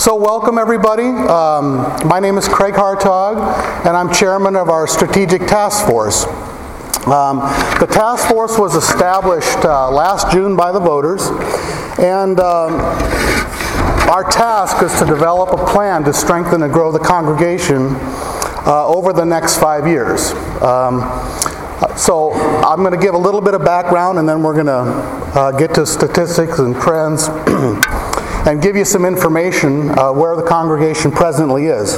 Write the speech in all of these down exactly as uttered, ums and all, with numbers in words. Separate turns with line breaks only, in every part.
So welcome everybody. Um, my name is Craig Hartog, and I'm chairman of our strategic task force. Um, the task force was established uh, last June by the voters, and um, our task is to develop a plan to strengthen and grow the congregation uh, over the next five years. Um, so I'm going to give a little bit of background, and then we're going to uh, get to statistics and trends and give you some information uh, where the congregation presently is.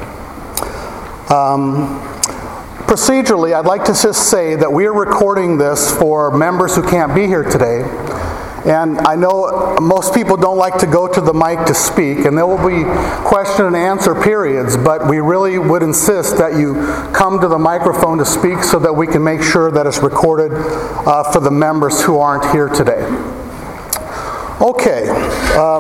Um, procedurally, I'd like to just say that we are recording this for members who can't be here today. And I know most people don't like to go to the mic to speak, and there will be question and answer periods, but we really would insist that you come to the microphone to speak so that we can make sure that it's recorded uh, for the members who aren't here today. Okay. Um,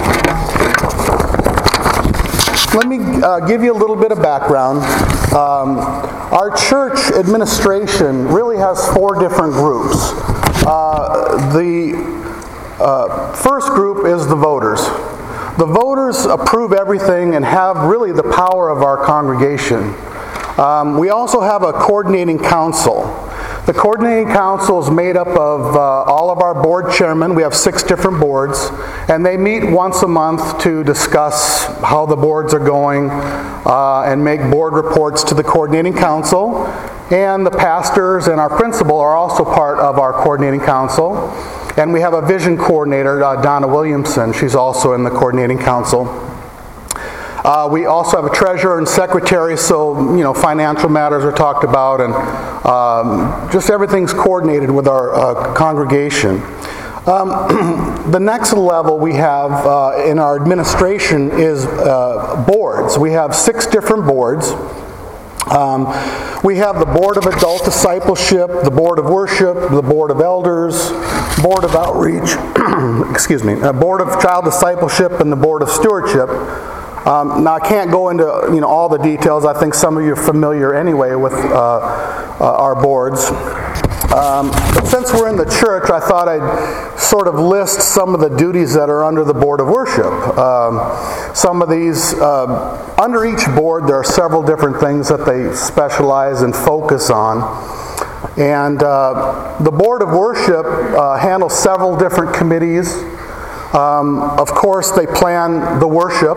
let me uh, give you a little bit of background. Um, our church administration really has four different groups. Uh, the uh, first group is the voters. The voters approve everything and have really the power of our congregation. Um, we also have a coordinating council. The coordinating council is made up of uh, all of our board chairmen. We have six different boards, and they meet once a month to discuss how the boards are going uh, and make board reports to the coordinating council. And the pastors and our principal are also part of our coordinating council. And we have a vision coordinator, uh, Donna Williamson. She's also in the coordinating council. Uh, we also have a treasurer and secretary, so you know financial matters are talked about, and um, just everything's coordinated with our uh, congregation. Um, the next level we have uh, in our administration is uh, boards. We have six different boards. Um, we have the Board of Adult Discipleship, the Board of Worship, the Board of Elders, Board of Outreach, excuse me, uh, Board of Child Discipleship, and the Board of Stewardship. Um, now I can't go into you know all the details. I think some of you are familiar anyway with uh, uh, our boards. Um, but since we're in the church, I thought I'd sort of list some of the duties that are under the Board of Worship. Um, some of these, uh, under each board, there are several different things that they specialize and focus on. And uh, the Board of Worship uh, handles several different committees. Um, of course, they plan the worship.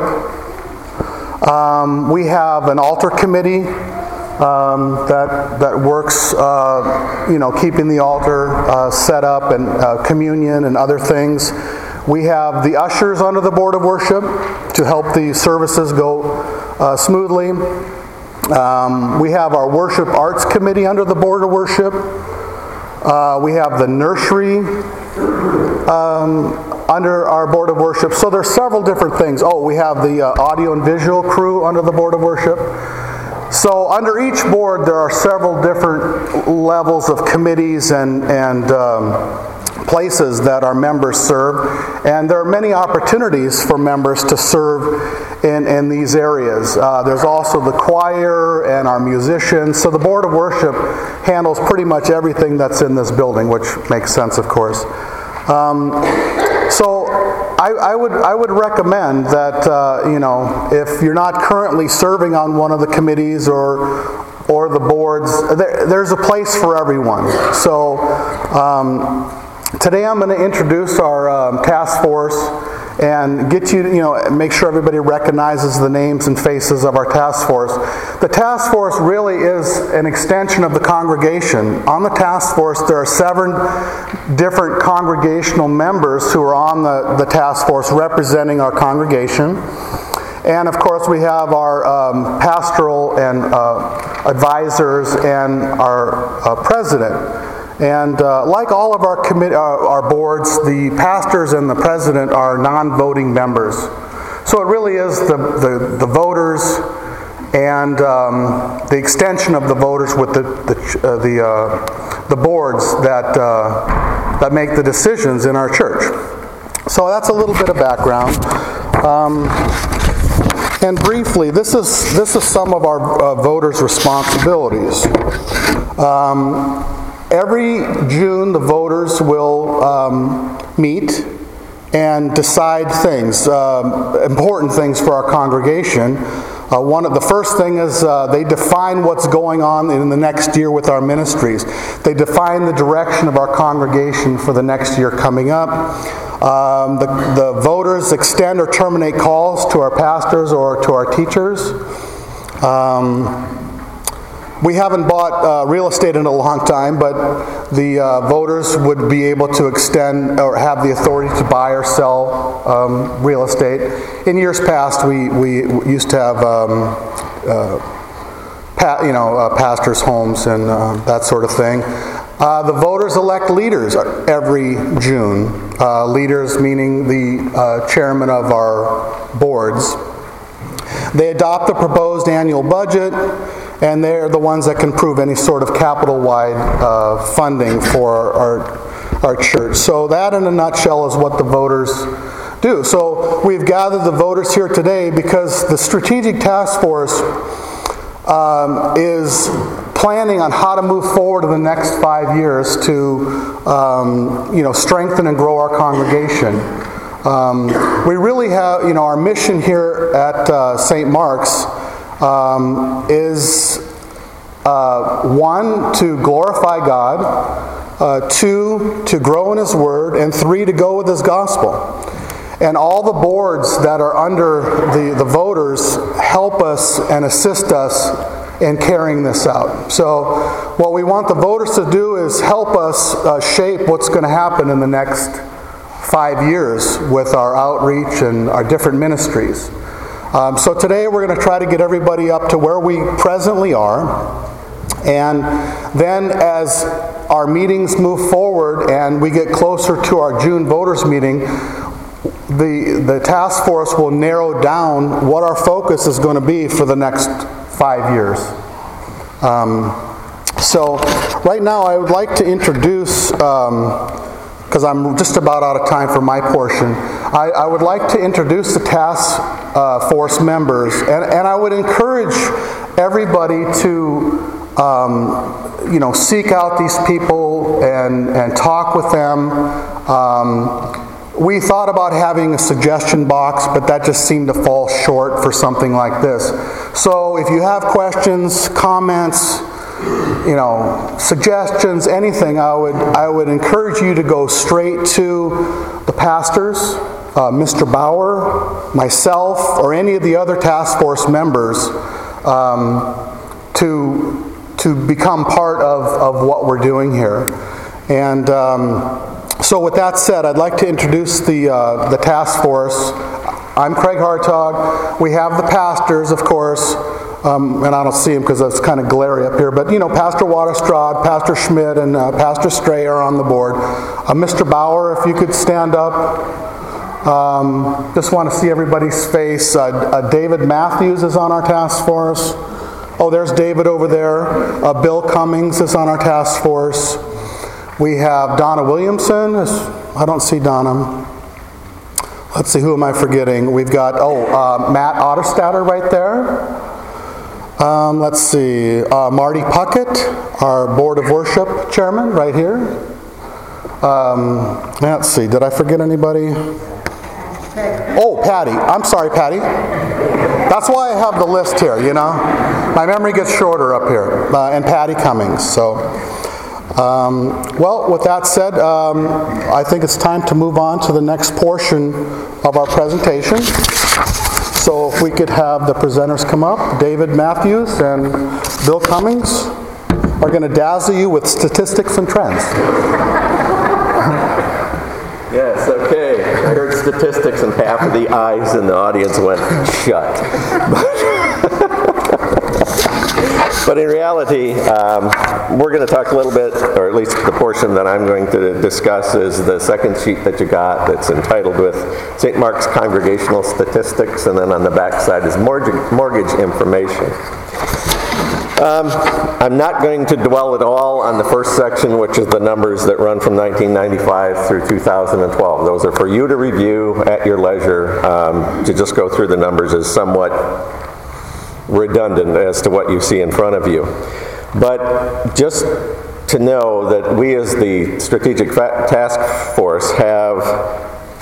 Um, we have an altar committee um, that that works, uh, you know, keeping the altar uh, set up and uh, communion and other things. We have the ushers under the Board of Worship to help the services go uh, smoothly. Um, we have our worship arts committee under the Board of Worship. Uh, we have the nursery um, under our Board of Worship. So there's several different things. Oh, we have the uh, audio and visual crew under the Board of Worship. So under each board there are several different levels of committees and, and um, places that our members serve. And there are many opportunities for members to serve in, in these areas. Uh, there's also the choir and our musicians. So the Board of Worship handles pretty much everything that's in this building, which makes sense, of course. Um, so I, I would I would recommend that uh, you know if you're not currently serving on one of the committees or or the boards, there, there's a place for everyone. So um, today I'm going to introduce our um, task force and get you, you know, make sure everybody recognizes the names and faces of our task force. The task force really is an extension of the congregation. On the task force, there are seven different congregational members who are on the, the task force representing our congregation. And of course, we have our um, pastoral and uh, advisors and our uh, president. And uh, like all of our commi- uh, our boards, the pastors and the president are non-voting members. So it really is the, the, the voters and um, the extension of the voters with the the uh, the, uh, the boards that uh, that make the decisions in our church. So that's a little bit of background. Um, and briefly, this is this is some of our uh, voters' responsibilities. Um, Every June, the voters will um, meet and decide things, um, important things for our congregation. Uh, one of the first thing is uh, they define what's going on in the next year with our ministries. They define the direction of our congregation for the next year coming up. Um, the, the voters extend or terminate calls to our pastors or to our teachers. Um, We haven't bought uh, real estate in a long time, but the uh, voters would be able to extend or have the authority to buy or sell um, real estate. In years past, we, we used to have um, uh, pa- you know, uh, pastors' homes and uh, that sort of thing. Uh, the voters elect leaders every June. Uh, leaders meaning the uh, chairman of our boards. They adopt the proposed annual budget, and they're the ones that can prove any sort of capital-wide uh, funding for our, our church. So that, in a nutshell, is what the voters do. So we've gathered the voters here today because the Strategic Task Force um, is planning on how to move forward in the next five years to um, you know, strengthen and grow our congregation. Um, we really have, you know, our mission here at uh, Saint Mark's Um, is uh, one, to glorify God, uh, two, to grow in His Word, and three, to go with His gospel. And all the boards that are under the, the voters help us and assist us in carrying this out. So what we want the voters to do is help us uh, shape what's going to happen in the next five years with our outreach and our different ministries. Um, so today we're going to try to get everybody up to where we presently are, and then as our meetings move forward and we get closer to our June voters meeting, the, the task force will narrow down what our focus is going to be for the next five years. Um, so right now I would like to introduce, because um, I'm just about out of time for my portion, I, I would like to introduce the task uh, force members, and, and I would encourage everybody to um, you know, seek out these people and, and talk with them. Um, we thought about having a suggestion box, but that just seemed to fall short for something like this. So if you have questions, comments, you know, suggestions, anything, I would I would encourage you to go straight to the pastors, uh, Mister Bauer, myself, or any of the other task force members um, to to become part of, of what we're doing here. And um, so with that said, I'd like to introduce the uh, the task force. I'm Craig Hartog. We have the pastors, of course. Um, and I don't see him because it's kind of glary up here, but you know, Pastor Waterstrad, Pastor Schmidt, and uh, Pastor Stray are on the board. Uh, Mister Bauer, if you could stand up. Um, just want to see everybody's face. Uh, uh, David Matthews is on our task force. Oh, there's David over there. Uh, Bill Cummings is on our task force. We have Donna Williamson. I don't see Donna. Let's see, who am I forgetting? We've got, oh, uh, Matt Otterstatter right there. Um, let's see, uh, Marty Puckett, our Board of Worship Chairman, right here. Um, let's see, did I forget anybody? Oh, Patty. I'm sorry, Patty. That's why I have the list here, you know. My memory gets shorter up here. Uh, and Patty Cummings. So, um, well, with that said, um, I think it's time to move on to the next portion of our presentation. So if we could have the presenters come up, David Matthews and Bill Cummings are going to dazzle you with statistics and trends.
Yes, okay. I heard statistics and half of the eyes in the audience went shut. But in reality, um, we're going to talk a little bit, or at least the portion that I'm going to discuss is the second sheet that you got that's entitled with Saint Mark's Congregational Statistics, and then on the back side is mortgage, mortgage information. Um, I'm not going to dwell at all on the first section, which is the numbers that run from nineteen ninety-five through two thousand twelve. Those are for you to review at your leisure. Um, to just go through the numbers is somewhat redundant as to what you see in front of you. But just to know that we as the Strategic Task Force have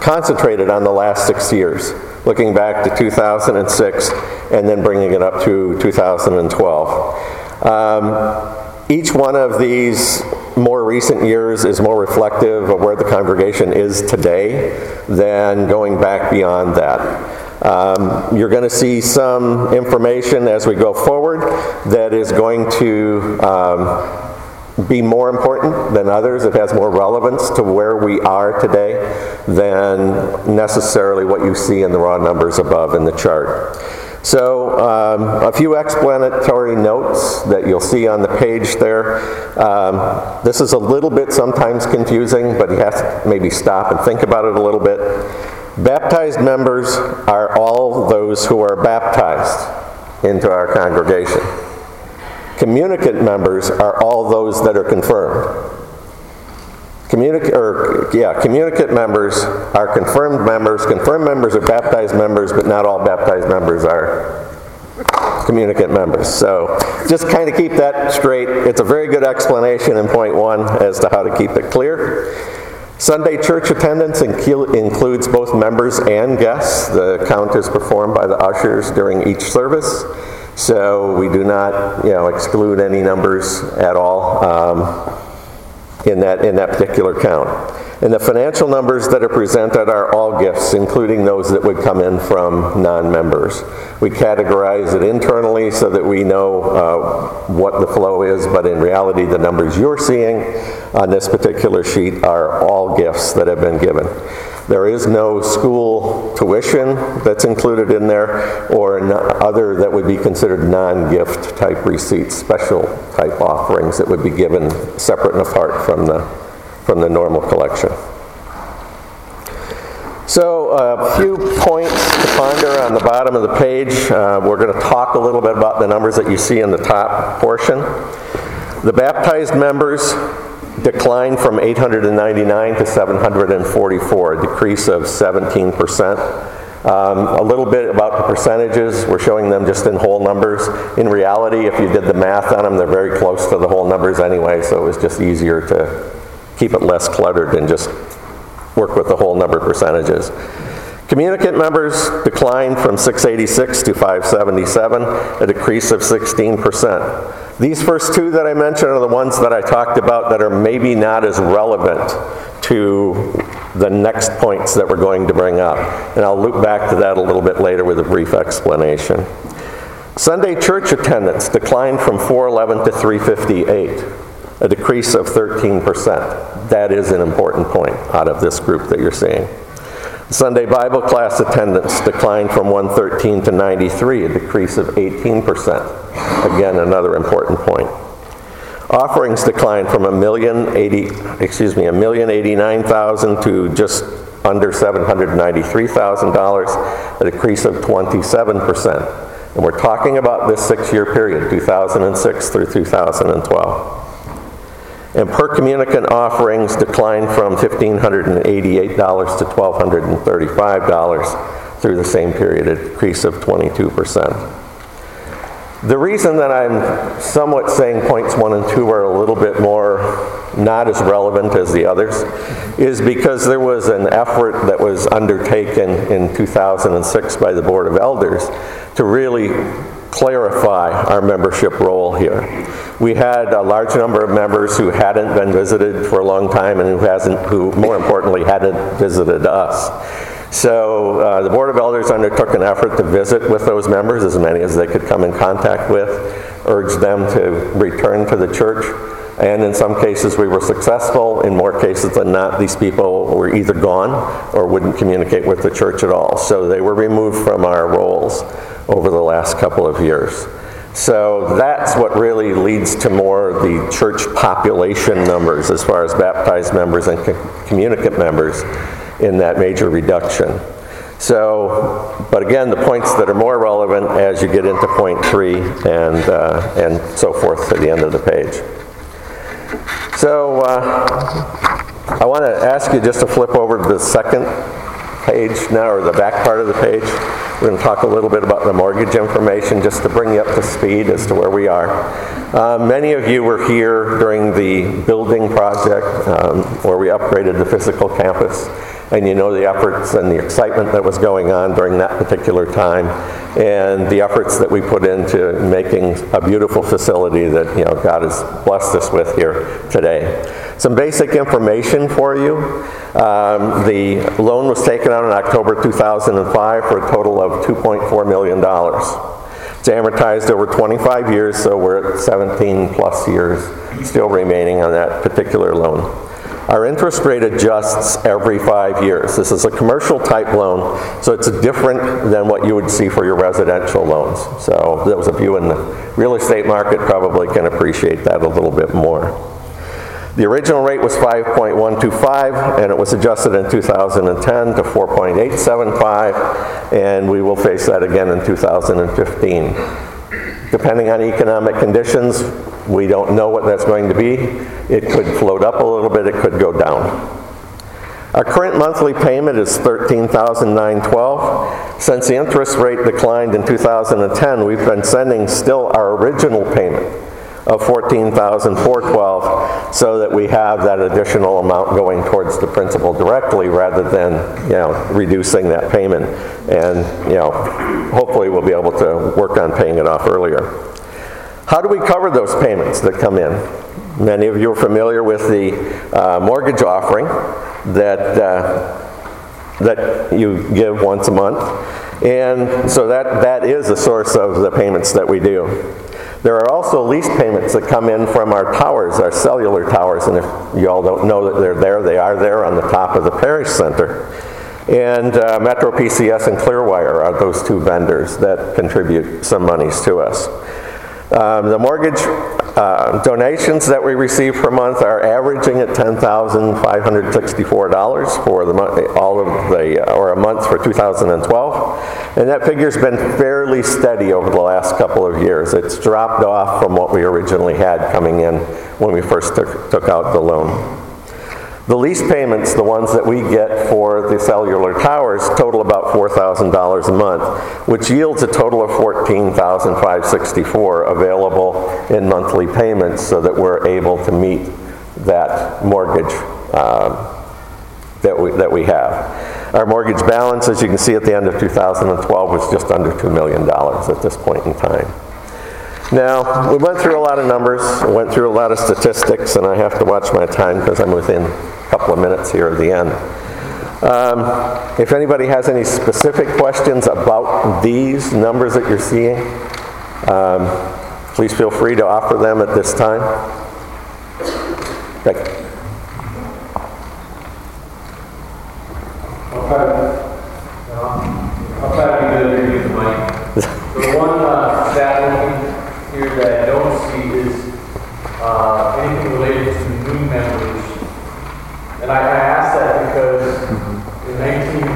concentrated on the last six years, looking back to two thousand six and then bringing it up to two thousand twelve. Um, each one of these more recent years is more reflective of where the congregation is today than going back beyond that. Um, you're going to see some information as we go forward that is going to um, be more important than others. It has more relevance to where we are today than necessarily what you see in the raw numbers above in the chart. So um, a few explanatory notes that you'll see on the page there. Um, this is a little bit sometimes confusing, but you have to maybe stop and think about it a little bit. Baptized members are all those who are baptized into our congregation. Communicant members are all those that are confirmed. Communic- or, yeah, communicant members are confirmed members. Confirmed members are baptized members, but not all baptized members are communicant members. So just kind of keep that straight. It's a very good explanation in point one as to how to keep it clear. Sunday church attendance inc- includes both members and guests. The count is performed by the ushers during each service. So we do not, you know, exclude any numbers at all. Um, in that in that particular count. And the financial numbers that are presented are all gifts, including those that would come in from non-members. We categorize it internally so that we know uh, what the flow is, but in reality the numbers you're seeing on this particular sheet are all gifts that have been given. There is no school tuition that's included in there, or no other that would be considered non-gift type receipts, special type offerings that would be given separate and apart from the, from the normal collection. So a few points to ponder on the bottom of the page. Uh, we're going to talk a little bit about the numbers that you see in the top portion. The baptized members declined from eight hundred ninety-nine to seven hundred forty-four, a decrease of seventeen percent. Um, a little bit about the percentages. We're showing them just in whole numbers. In reality, if you did the math on them, they're very close to the whole numbers anyway, so it was just easier to keep it less cluttered and just work with the whole number percentages. Communicant members declined from six eighty-six to five seventy-seven, a decrease of sixteen percent. These first two that I mentioned are the ones that I talked about that are maybe not as relevant to the next points that we're going to bring up. And I'll loop back to that a little bit later with a brief explanation. Sunday church attendance declined from four eleven to three fifty-eight, a decrease of thirteen percent. That is an important point out of this group that you're seeing. Sunday Bible class attendance declined from one thirteen to ninety-three, a decrease of eighteen percent. Again, another important point. Offerings declined from a million eighty, excuse me, a million eighty-nine thousand to just under seven hundred ninety-three thousand dollars, a decrease of twenty-seven percent. And we're talking about this six-year period, two thousand six through two thousand twelve. And per communicant offerings declined from one thousand five hundred eighty-eight dollars to one thousand two hundred thirty-five dollars through the same period, a decrease of twenty-two percent. The reason that I'm somewhat saying points one and two are a little bit more not as relevant as the others is because there was an effort that was undertaken in two thousand six by the Board of Elders to really clarify our membership role here. We had a large number of members who hadn't been visited for a long time and who hasn't, who more importantly hadn't visited us. So uh, the Board of Elders undertook an effort to visit with those members, as many as they could come in contact with, urge them to return to the church, and in some cases we were successful. In more cases than not, these people were either gone or wouldn't communicate with the church at all. So they were removed from our roles over the last couple of years. So that's what really leads to more the church population numbers as far as baptized members and co- communicant members in that major reduction. So, but again, the points that are more relevant as you get into point three and, uh, and so forth to the end of the page. So uh, I want to ask you just to flip over to the second page now, or the back part of the page. We're going to talk a little bit about the mortgage information just to bring you up to speed as to where we are. Uh, many of you were here during the building project um, where we upgraded the physical campus. and you know the efforts and the excitement that was going on during that particular time, and the efforts that we put into making a beautiful facility that, you know, God has blessed us with here today. Some basic information for you. Um, the loan was taken out in October two thousand five for a total of two point four million dollars. It's amortized over twenty-five years, so we're at seventeen plus years still remaining on that particular loan. Our interest rate adjusts every five years. This is a commercial type loan, so it's different than what you would see for your residential loans. So those of you in the real estate market probably can appreciate that a little bit more. The original rate was five point one two five, and it was adjusted in two thousand ten to four point eight seven five, and we will face that again in two thousand fifteen. Depending on economic conditions, we don't know what that's going to be. It could float up a little bit, it could go down. Our current monthly payment is thirteen thousand nine hundred twelve dollars. Since the interest rate declined in two thousand ten, we've been sending still our original payment of fourteen thousand four hundred twelve dollars, so that we have that additional amount going towards the principal directly rather than, you know, reducing that payment. And, you know, hopefully we'll be able to work on paying it off earlier. How do we cover those payments that come in? Many of you are familiar with the uh, mortgage offering that uh, that you give once a month, and so that that is a source of the payments that we do. There are also lease payments that come in from our towers, our cellular towers, and if you all don't know that they're there, they are there on the top of the parish center. And uh, Metro P C S and Clearwire are those two vendors that contribute some monies to us. Um, the mortgage uh, donations that we receive per month are averaging at ten thousand five hundred sixty-four dollars for the month, all of the, or a month for two thousand twelve, and that figure's been fairly steady over the last couple of years. It's dropped off from what we originally had coming in when we first took, took out the loan. The lease payments, the ones that we get for the cellular towers, total about four thousand dollars a month, which yields a total of fourteen thousand five hundred sixty-four dollars available in monthly payments, so that we're able to meet that mortgage uh, that we, that we have. Our mortgage balance, as you can see at the end of two thousand twelve, was just under two million dollars at this point in time. Now, we went through a lot of numbers, we went through a lot of statistics, and I have to watch my time because I'm within a couple of minutes here at the end. Um, if anybody has any specific questions about these numbers that you're seeing, um, please feel free to offer them at this time. Okay.
I'll try to, uh, I'll try to be good at using the mic. The one uh, stat looking here that I don't see is uh, anything related to new members. And I, I ask that because in nineteen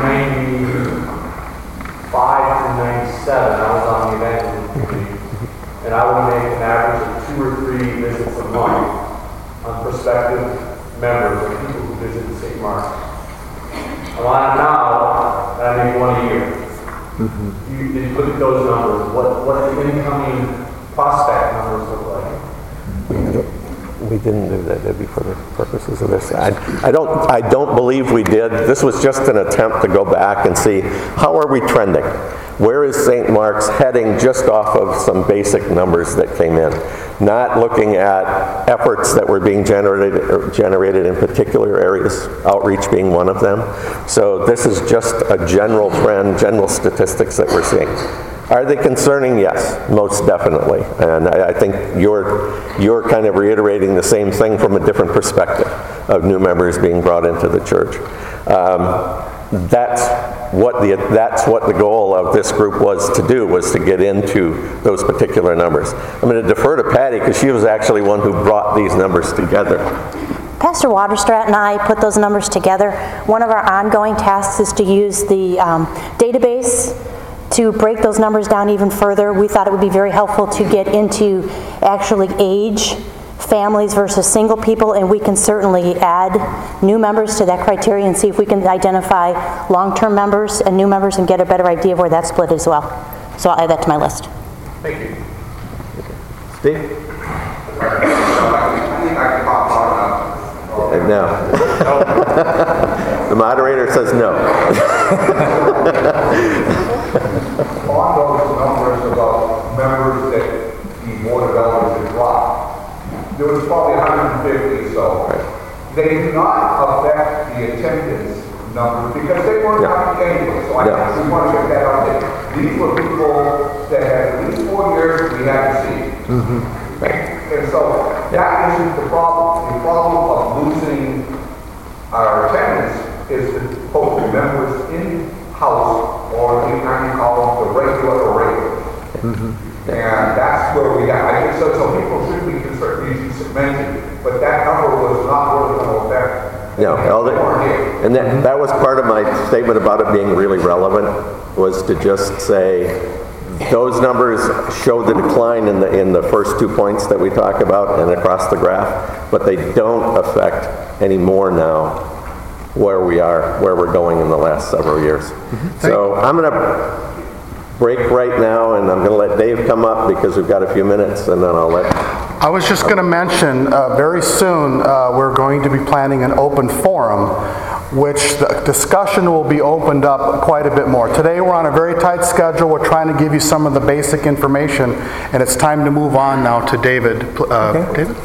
ninety-five to ninety-seven, I was on the evangelical committee, and I would make an average of two or three visits a month on prospective members or people who visit Saint Mark's. Well, now, I make one a year. Mm-hmm. You, you look at those numbers, what, what the incoming prospect numbers look like?
We didn't do that, did we, for the purposes of this? I, I don't I don't believe we did. This was just an attempt to go back and see how are we trending. Where is Saint Mark's heading just off of some basic numbers that came in? Not looking at efforts that were being generated, generated in particular areas, outreach being one of them. So this is just a general trend, general statistics that we're seeing. Are they concerning? Yes, most definitely. And I, I think you're, you're kind of reiterating the same thing from a different perspective of new members being brought into the church. Um, that's what the that's what the goal of this group was to do, was to get into those particular numbers. I'm going to defer to Patty because she was actually one who brought these numbers together.
Pastor Waterstrat and I put those numbers together. One of our ongoing tasks is to use the um, database to break those numbers down even further. We thought it would be very helpful to get into actually age, families versus single people, and we can certainly add new members to that criteria and see if we can identify long-term members and new members and get a better idea of where that split is as well. So I'll add that to my list.
Thank you.
Steve?
I think I can pop on up.
No. The moderator says no.
On those numbers about members that the Board of Elders had dropped, there was probably one hundred fifty or so. They do not affect the attendance numbers because they weren't
Yeah.
coming anyway. So I
Yeah.
we want to get that out there. These were people that had at least four years we hadn't seen. And so that isn't the problem. The problem of losing our attendance is the both the members in-house or we kind of call them the regular irregulars. And that's where we got, I think so, so people should be concerned, you should mention, but that number was not really going to affect.
No, elder, and that, that was part of my statement about it being really relevant, was to just say, those numbers show the decline in the, in the first two points that we talk about and across the graph, but they don't affect any more now where we are, where we're going in the last several years. So I'm going to break right now, and I'm going to let Dave come up because we've got a few minutes, and then I'll let...
I was just going to mention, uh, very soon, uh, we're going to be planning an open forum, which the discussion will be opened up quite a bit more. Today we're on a very tight schedule. We're trying to give you some of the basic information, and it's time to move on now to David. Uh,
Okay.
David?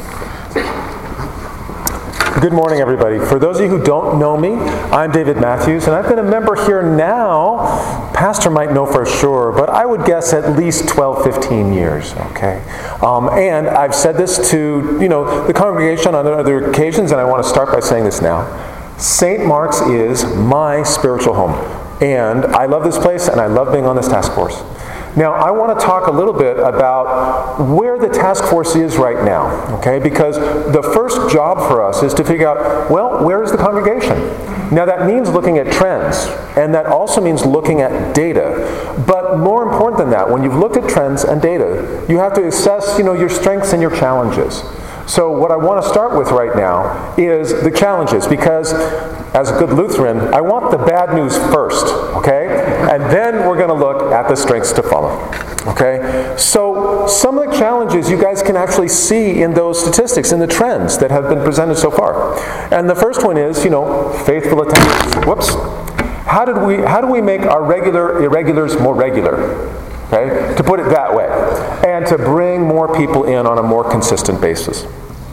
Good morning, everybody. For those of you who don't know me, I'm David Matthews, and I've been a member here now, Pastor might know for sure, but I would guess at least twelve, fifteen years, okay? Um, and I've said this to, you know, the congregation on other occasions, and I want to start by saying this now. Saint Mark's is my spiritual home, and I love this place, and I love being on this task force. Now, I want to talk a little bit about where the task force is right now, okay? Because the first job for us is to figure out, well, where is the congregation? Now, that means looking at trends, and that also means looking at data. But more important than that, when you've looked at trends and data, you have to assess, you know, your strengths and your challenges. So what I want to start with right now is the challenges, because as a good Lutheran, I want the bad news first, okay? And then we're going to look at the strengths to follow, okay? So some of the challenges you guys can actually see in those statistics, in the trends that have been presented so far. And the first one is, you know, faithful attendance. Whoops. How did we, how do we make our regular irregulars more regular? Okay, to put it that way, and to bring more people in on a more consistent basis.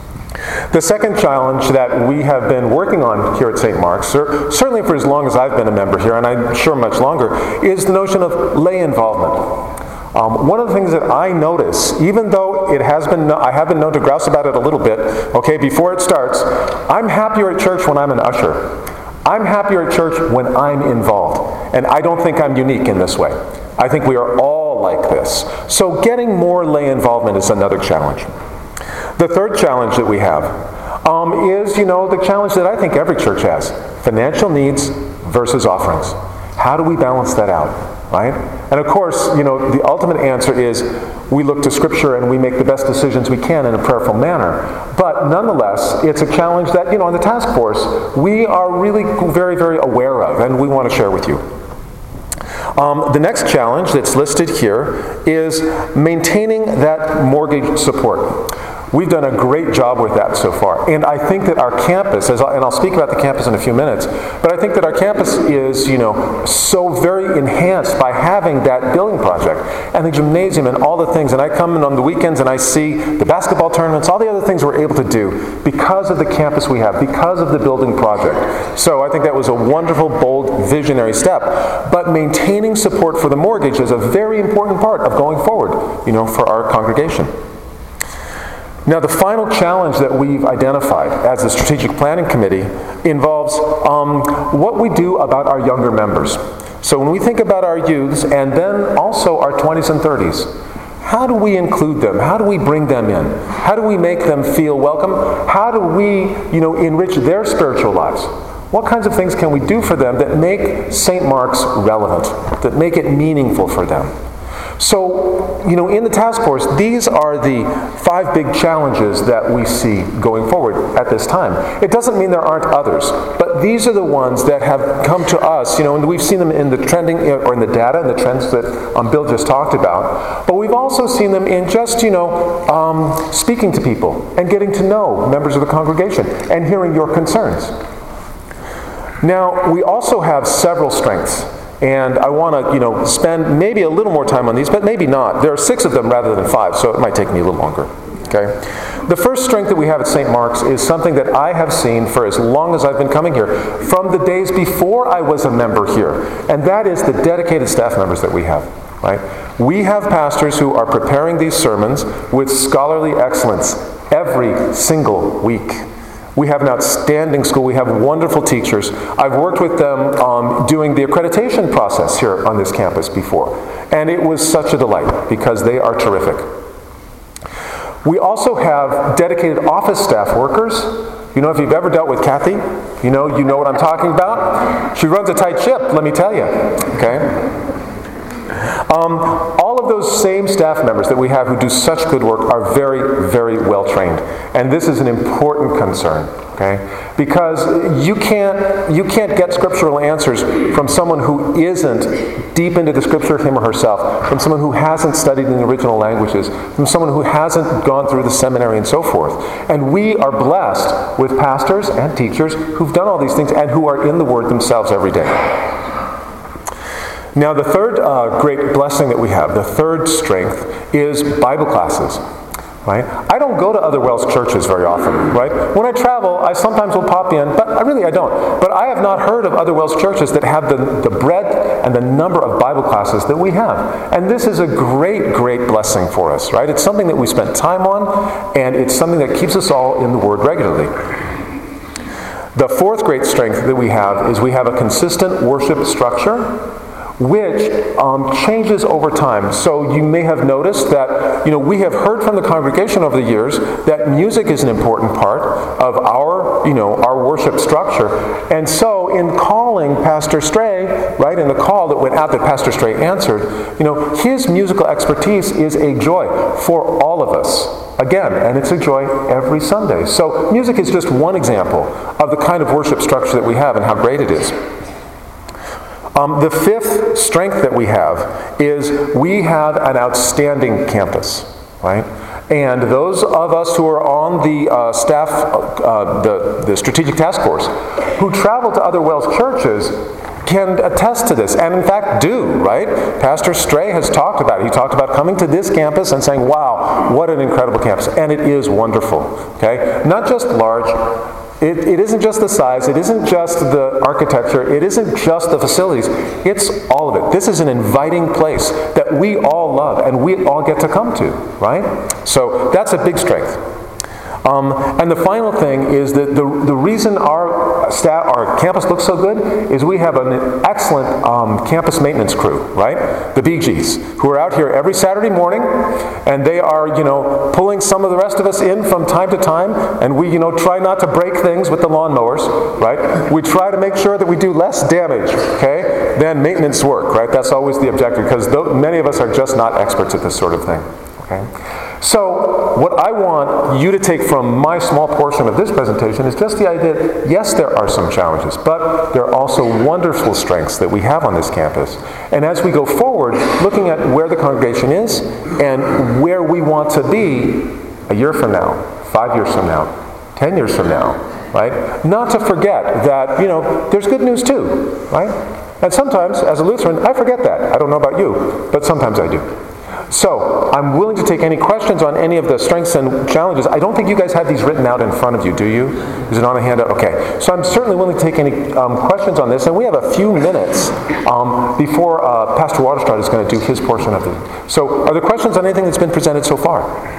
The second challenge that we have been working on here at Saint Mark's, certainly for as long as I've been a member here, and I'm sure much longer, is the notion of lay involvement. Um, one of the things that I notice, even though it has been, I have been known to grouse about it a little bit, okay, before it starts, I'm happier at church when I'm an usher. I'm happier at church when I'm involved, and I don't think I'm unique in this way. I think we are all like this. So getting more lay involvement is another challenge. The third challenge that we have um, is, you know, the challenge that I think every church has. Financial needs versus offerings. How do we balance that out, right? And of course, you know, the ultimate answer is we look to Scripture and we make the best decisions we can in a prayerful manner. But nonetheless, it's a challenge that, you know, on the task force, we are really very, very aware of, and we want to share with you. Um, the next challenge that's listed here is maintaining that mortgage support. We've done a great job with that so far. And I think that our campus, as I, and I'll speak about the campus in a few minutes, but I think that our campus is, you know, so very enhanced by having that building project and the gymnasium and all the things. And I come in on the weekends and I see the basketball tournaments, all the other things we're able to do because of the campus we have, because of the building project. So I think that was a wonderful, bold, visionary step. But maintaining support for the mortgage is a very important part of going forward, you know, for our congregation. Now, the final challenge that we've identified as the Strategic Planning Committee involves um, what we do about our younger members. So when we think about our youths and then also our twenties and thirties, how do we include them? How do we bring them in? How do we make them feel welcome? How do we, you know, enrich their spiritual lives? What kinds of things can we do for them that make Saint Mark's relevant, that make it meaningful for them? So, you know, in the task force, these are the five big challenges that we see going forward at this time. It doesn't mean there aren't others, but these are the ones that have come to us, you know, and we've seen them in the trending, or in the data and the trends that um, Bill just talked about, but we've also seen them in just, you know, um, speaking to people and getting to know members of the congregation and hearing your concerns. Now, we also have several strengths, and I want to, you know, spend maybe a little more time on these, but maybe not. There are six of them rather than five, so it might take me a little longer. Okay? The first strength that we have at Saint Mark's is something that I have seen for as long as I've been coming here, from the days before I was a member here, and that is the dedicated staff members that we have. Right? We have pastors who are preparing these sermons with scholarly excellence every single week. We have an outstanding school. We have wonderful teachers. I've worked with them um, doing the accreditation process here on this campus before. And it was such a delight because they are terrific. We also have dedicated office staff workers. You know, if you've ever dealt with Kathy, you know, you know what I'm talking about. She runs a tight ship, let me tell you. Okay? Um, all of those same staff members that we have who do such good work are very, very well trained. And this is an important concern, okay? Because you can't, you can't get scriptural answers from someone who isn't deep into the scripture, him or herself, from someone who hasn't studied in the original languages, from someone who hasn't gone through the seminary and so forth. And we are blessed with pastors and teachers who've done all these things and who are in the Word themselves every day. Now, the third uh, great blessing that we have, the third strength, is Bible classes. Right? I don't go to other Welsh churches very often. Right? When I travel, I sometimes will pop in, but I really I don't. But I have not heard of other Welsh churches that have the, the breadth and the number of Bible classes that we have. And this is a great, great blessing for us. Right? It's something that we spend time on, and it's something that keeps us all in the Word regularly. The fourth great strength that we have is we have a consistent worship structure, which um, changes over time. So you may have noticed that, you know, we have heard from the congregation over the years that music is an important part of our, you know, our worship structure. And so in calling Pastor Stray, right, in the call that went out that Pastor Stray answered, you know, his musical expertise is a joy for all of us. Again, and it's a joy every Sunday. So music is just one example of the kind of worship structure that we have and how great it is. Um, the fifth strength that we have is we have an outstanding campus, right? And those of us who are on the uh, staff, uh, the, the Strategic Task Force, who travel to other Welsh churches can attest to this, and in fact do, right? Pastor Stray has talked about it. He talked about coming to this campus and saying, wow, what an incredible campus. And it is wonderful, okay? Not just large. It, it isn't just the size, it isn't just the architecture, it isn't just the facilities, it's all of it. This is an inviting place that we all love and we all get to come to, right? So that's a big strength. Um, and the final thing is that the, the reason our staff, our campus looks so good is we have an excellent um, campus maintenance crew, right? The Bee Gees, who are out here every Saturday morning, and they are, you know, pulling some of the rest of us in from time to time, and we, you know, try not to break things with the lawnmowers, right? We try to make sure that we do less damage, okay, than maintenance work, right? That's always the objective, because many of us are just not experts at this sort of thing, okay? So, what I want you to take from my small portion of this presentation is just the idea that, yes, there are some challenges, but there are also wonderful strengths that we have on this campus. And as we go forward, looking at where the congregation is and where we want to be a year from now, five years from now, ten years from now, right? Not to forget that, you know, there's good news too, right? And sometimes, as a Lutheran, I forget that. I don't know about you, but sometimes I do. So, I'm willing to take any questions on any of the strengths and challenges. I don't think you guys have these written out in front of you, do you? Is it on a handout? Okay. So I'm certainly willing to take any um, questions on this, and we have a few minutes um, before uh, Pastor Waterstraat is going to do his portion of it. So, are there questions on anything that's been presented so far?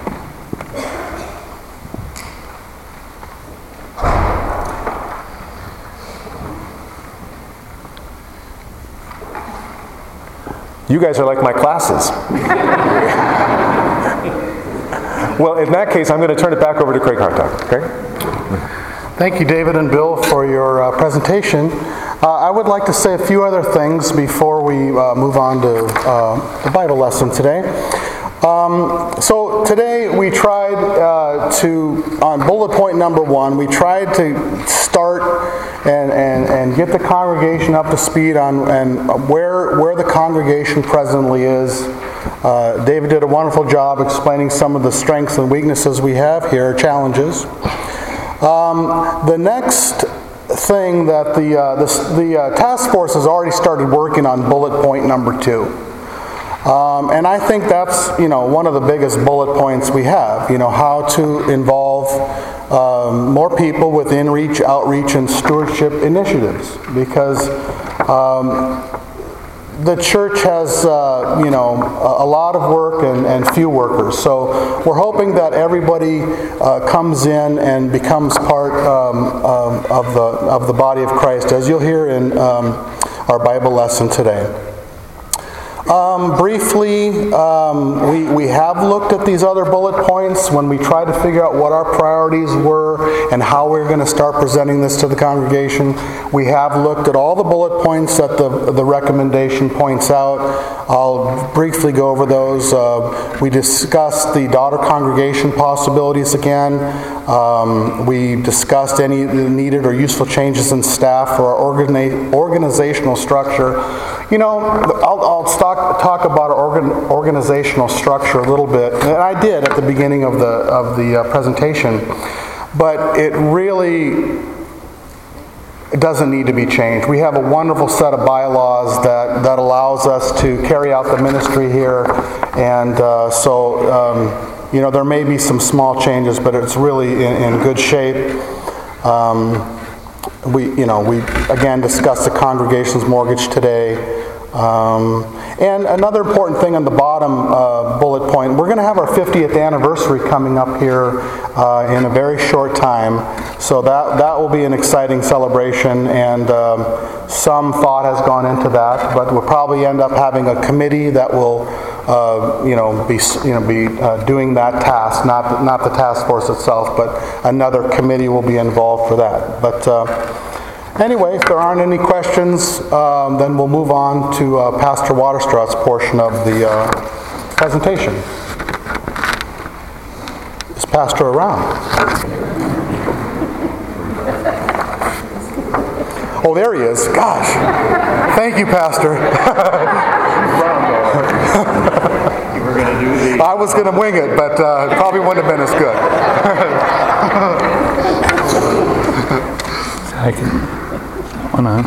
You guys are like my classes. Well, in that case, I'm going to turn it back over to Craig Hartog. Okay?
Thank you, David and Bill, for your uh, presentation. Uh, I would like to say a few other things before we uh, move on to uh, the Bible lesson today. Um, so today we tried uh, to, on bullet point number one, we tried to start and, and, and get the congregation up to speed on and where, where the congregation presently is. Uh, David did a wonderful job explaining some of the strengths and weaknesses we have here, challenges. Um, the next thing that the, uh, the, the uh, task force has already started working on bullet point number two. Um, and I think that's, you know, one of the biggest bullet points we have, you know, how to involve um, more people with in-reach, outreach, and stewardship initiatives. Because um, the church has, uh, you know, a, a lot of work and, and few workers. So we're hoping that everybody uh, comes in and becomes part um, um, of the of the body of Christ, as you'll hear in um, our Bible lesson today. Um, briefly, um, we, we have looked at these other bullet points when we tried to figure out what our priorities were and how we we're going to start presenting this to the congregation. We have looked at all the bullet points that the, the recommendation points out. I'll briefly go over those. Uh, we discussed the daughter congregation possibilities again. Um, we discussed any needed or useful changes in staff or our organi- organizational structure. You know, I'll, I'll talk, talk about our organ, organizational structure a little bit, and I did at the beginning of the of the uh, presentation, but it really it doesn't need to be changed. We have a wonderful set of bylaws that, that allows us to carry out the ministry here, and uh, so um, you know, there may be some small changes, but it's really in, in good shape. Um, we, you know, we again discussed the congregation's mortgage today. Um, and another important thing on the bottom uh, bullet point, we're going to have our fiftieth anniversary coming up here uh, in a very short time. So that, that will be an exciting celebration, and um, some thought has gone into that, but we'll probably end up having a committee that will uh, you know, be, you know, be uh, doing that task, not, not the task force itself, but another committee will be involved for that. But uh, Anyway, if there aren't any questions, um, then we'll move on to uh, Pastor Waterstraat's portion of the uh, presentation. Is Pastor around? Oh, there he is. Gosh. Thank you, Pastor. I was going to wing it, but uh, it probably wouldn't have been as good.
I can... All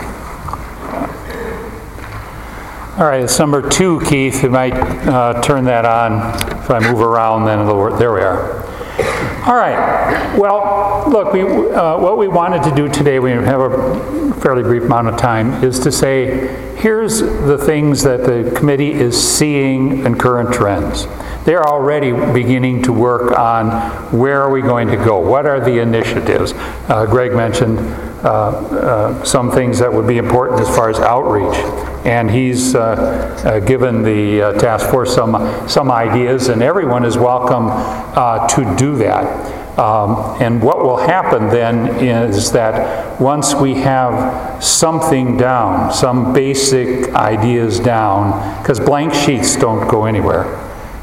right, it's number two, Keith. You might uh, turn that on. If I move around, then it'll work. There we are. All right. Well, look, we, uh, what we wanted to do today, we have a fairly brief amount of time, is to say, here's the things that the committee is seeing in current trends. They're already beginning to work on where are we going to go? What are the initiatives? Uh, Greg mentioned uh, uh, some things that would be important as far as outreach. And he's uh, uh, given the uh, task force some, some ideas, and everyone is welcome uh, to do that. Um, and what will happen then is that once we have something down, some basic ideas down, because blank sheets don't go anywhere,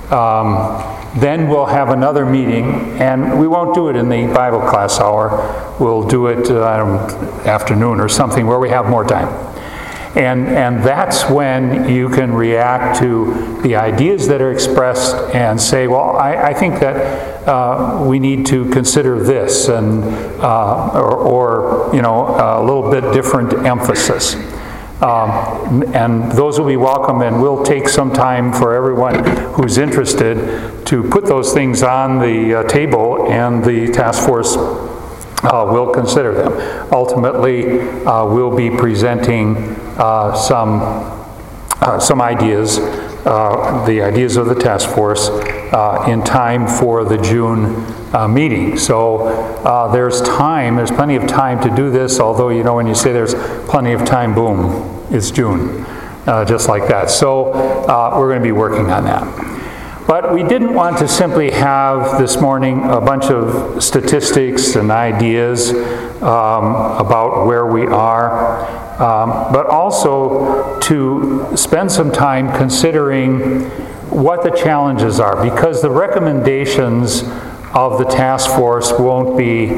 um, then we'll have another meeting, and we won't do it in the Bible class hour. We'll do it uh, I don't know, afternoon or something where we have more time. And, and that's when you can react to the ideas that are expressed and say, well, I, I think that uh, we need to consider this, and uh, or, or, you know, a little bit different emphasis. Um, and those will be welcome, and we'll take some time for everyone who's interested to put those things on the uh, table, and the task force uh, will consider them. Ultimately, uh, we'll be presenting uh, some uh, some ideas, uh, the ideas of the task force, uh, in time for the June uh, meeting. So uh, there's time, there's plenty of time to do this, although, you know, when you say there's plenty of time, boom, it's June, uh, just like that. So uh, we're going to be working on that. But we didn't want to simply have this morning a bunch of statistics and ideas um, about where we are, um, but also to spend some time considering what the challenges are, because the recommendations of the task force won't be,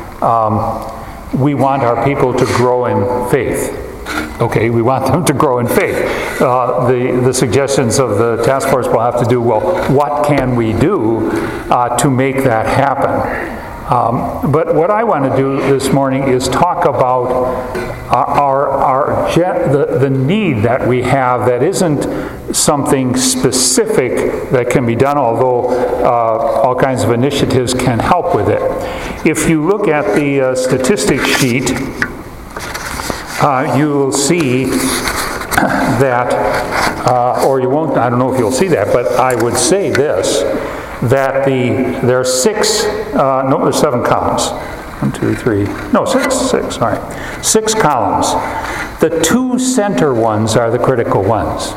um, we want our people to grow in faith. Okay, we want them to grow in faith. Uh, the, the suggestions of the task force will have to do, well, what can we do uh, to make that happen? Um, but what I want to do this morning is talk about our, our, our gen- the, the need that we have that isn't something specific that can be done, although uh, all kinds of initiatives can help with it. If you look at the uh, statistics sheet, uh, you will see that, uh, or you won't, I don't know if you'll see that, but I would say this, that the there are six, uh, no, there's seven columns. One, two, three, no, six, six, all right. Six columns. The two center ones are the critical ones.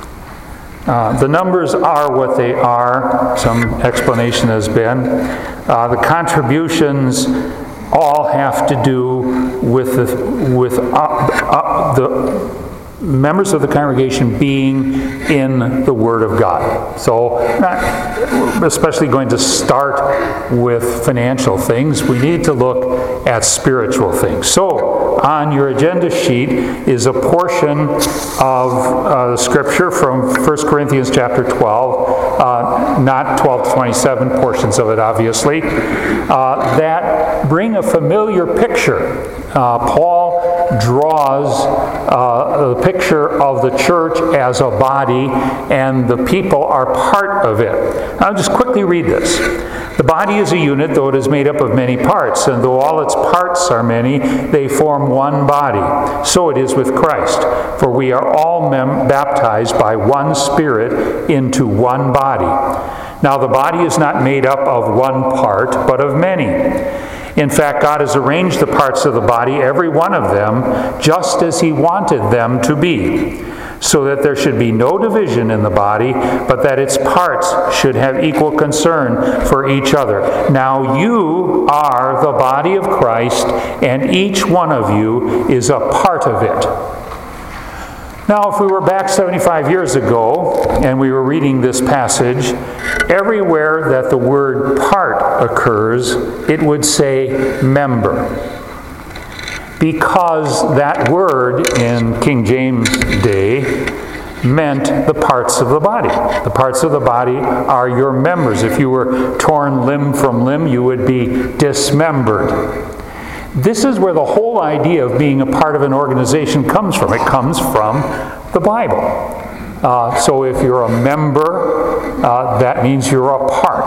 Uh, the numbers are what they are. Some explanation has been. Uh, the contributions all have to do with the, with uh, uh, the members of the congregation being in the Word of God. So, not especially going to start with financial things, we need to look at spiritual things. So, on your agenda sheet is a portion of uh, the scripture from First Corinthians chapter twelve, uh, not twelve to twenty-seven, portions of it obviously, uh, that bring a familiar picture. Uh, Paul draws uh, a picture of the church as a body, and the people are part of it. I'll just quickly read this. The body is a unit, though it is made up of many parts, and though all its parts are many, they form one body. So it is with Christ. For we are all mem- baptized by one Spirit into one body. Now the body is not made up of one part, but of many. In fact, God has arranged the parts of the body, every one of them, just as He wanted them to be, so that there should be no division in the body, but that its parts should have equal concern for each other. Now you are the body of Christ, and each one of you is a part of it. Now, if we were back seventy-five years ago, and we were reading this passage, everywhere that the word part occurs, it would say member. Because that word in King James Day meant the parts of the body. The parts of the body are your members. If you were torn limb from limb, you would be dismembered. This is where the whole idea of being a part of an organization comes from. It comes from the Bible. Uh, so if you're a member, uh, that means you're a part.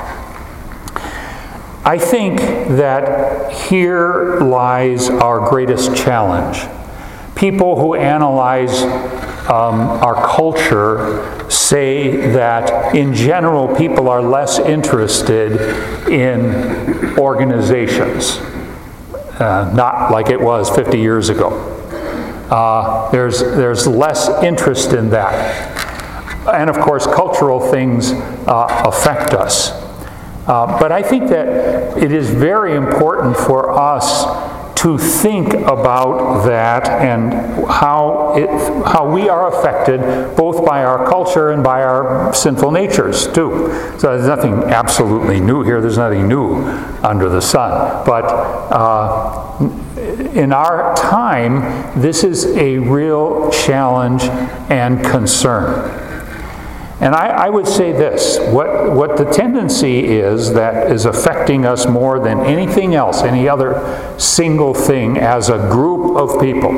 I think that here lies our greatest challenge. People who analyze um, our culture say that in general people are less interested in organizations. Uh, not like it was fifty years ago. Uh, there's, there's less interest in that. And of course, cultural things uh, affect us. Uh, but I think that it is very important for us to think about that and how it, how we are affected both by our culture and by our sinful natures too. So there's nothing absolutely new here. There's nothing new under the sun. But uh, in our time, this is a real challenge and concern. And I, I would say this, what, what the tendency is that is affecting us more than anything else, any other single thing as a group of people,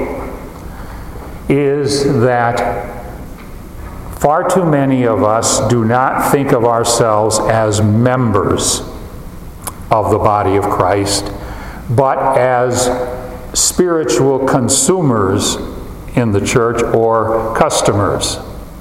is that far too many of us do not think of ourselves as members of the body of Christ, but as spiritual consumers in the church or customers.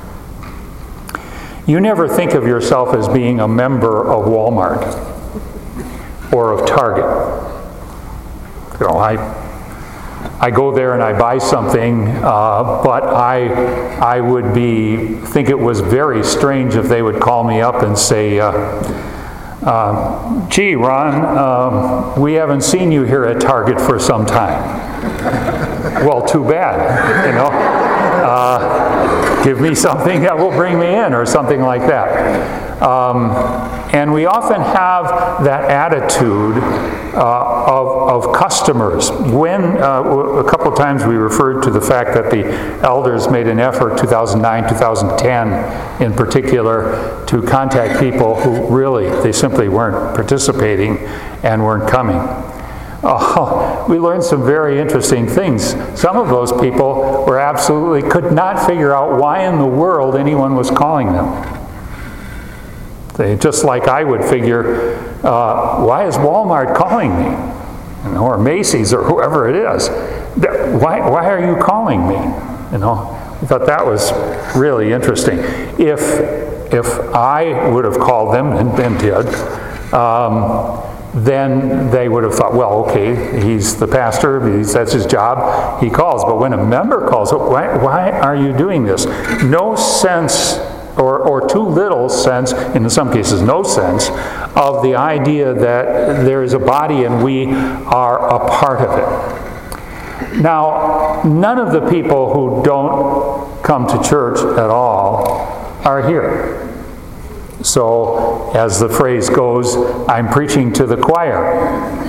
You never think of yourself as being a member of Walmart or of Target. You know, I I go there and I buy something, uh, but I I would be think it was very strange if they would call me up and say, uh, uh, "Gee, Ron, um, we haven't seen you here at Target for some time." Well, too bad, you know. Uh, Give me something that will bring me in, or something like that. Um, and we often have that attitude uh, of, of customers. When, uh, a couple of times we referred to the fact that the elders made an effort, two thousand nine, two thousand ten in particular, to contact people who really, they simply weren't participating. and weren't coming. Oh, we learned some very interesting things. Some of those people were absolutely, could not figure out why in the world anyone was calling them. They, just like I would figure, uh, why is Walmart calling me? You know, or Macy's or whoever it is. Why, why are you calling me? You know, I thought that was really interesting. If, if I would have called them, and, and did, um, then they would have thought, well, okay, he's the pastor, he's, that's his job, he calls. But when a member calls, why, why are you doing this? No sense, or, or too little sense, in some cases no sense, of the idea that there is a body and we are a part of it. Now, none of the people who don't come to church at all are here. So, as the phrase goes, I'm preaching to the choir.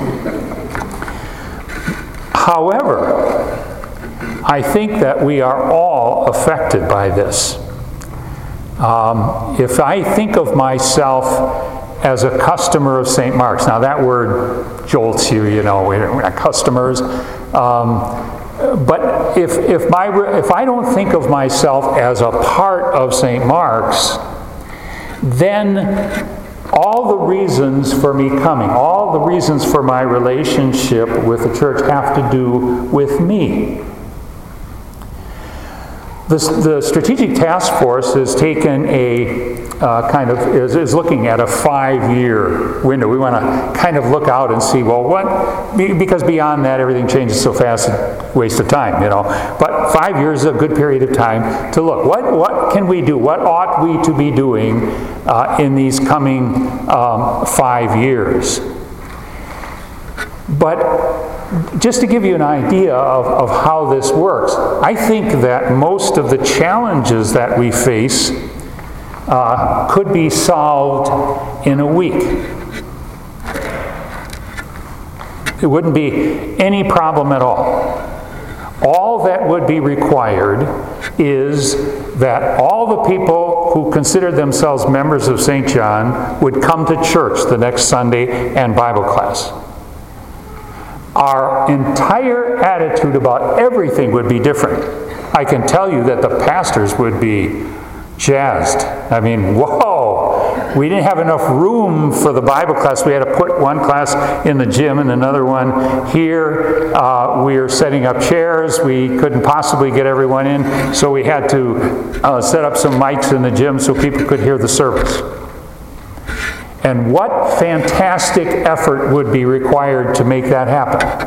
However, I think that we are all affected by this. Um, if I think of myself as a customer of Saint Mark's, now that word jolts you, you know, we're not customers. Um, but if, if, my, if I don't think of myself as a part of Saint Mark's, then all the reasons for me coming, all the reasons for my relationship with the church have to do with me. The, the Strategic Task Force has taken a uh, kind of, is, is looking at a five-year window. We want to kind of look out and see, well, what, because beyond that everything changes so fast, waste of time, you know. But five years is a good period of time to look. What, what can we do? What ought we to be doing uh, in these coming um, five years? But just to give you an idea of, of how this works, I think that most of the challenges that we face uh, could be solved in a week. It wouldn't be any problem at all. All that would be required is that all the people who consider themselves members of Saint John would come to church the next Sunday and Bible class. Our entire attitude about everything would be different. I can tell you that the pastors would be jazzed. I mean, whoa! We didn't have enough room for the Bible class. We had to put one class in the gym and another one here. Uh, we were setting up chairs. We couldn't possibly get everyone in, so we had to uh, set up some mics in the gym so people could hear the service. And what fantastic effort would be required to make that happen?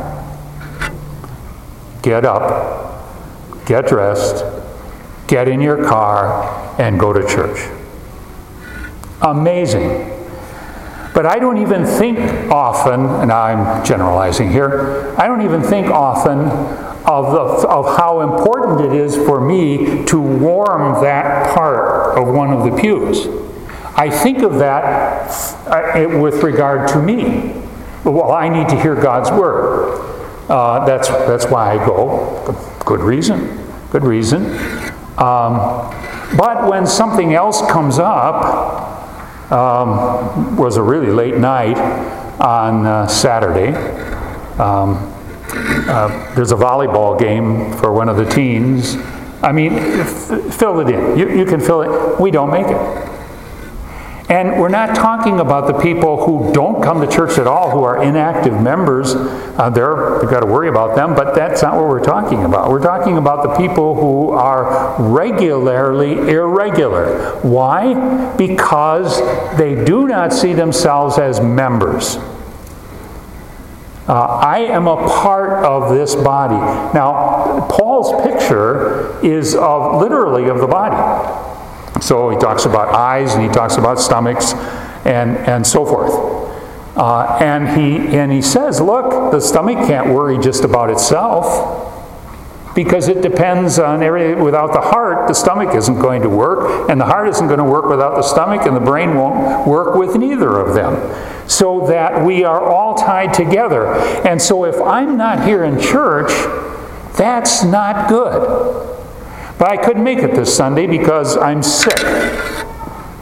Get up, get dressed, get in your car, and go to church. Amazing. But I don't even think often, and I'm generalizing here, I don't even think often of, the, of how important it is for me to warm that part of one of the pews. I think of that uh, with regard to me. Well, I need to hear God's Word. Uh, that's, that's why I go. Good reason. Good reason. Um, but when something else comes up, um, was a really late night on uh, Saturday. Um, uh, there's a volleyball game for one of the teens. I mean, f- fill it in. You, you can fill it. We don't make it. And we're not talking about the people who don't come to church at all, who are inactive members. Uh, they're, we've got to worry about them, but that's not what we're talking about. We're talking about the people who are regularly irregular. Why? Because they do not see themselves as members. Uh, I am a part of this body. Now, Paul's picture is of literally of the body. So he talks about eyes, and he talks about stomachs, and, and so forth. Uh, and he and he says, look, the stomach can't worry just about itself, because it depends on everything. Without the heart, the stomach isn't going to work, and the heart isn't going to work without the stomach, and the brain won't work with neither of them. So that we are all tied together. And so if I'm not here in church, that's not good. But I couldn't make it this Sunday because I'm sick.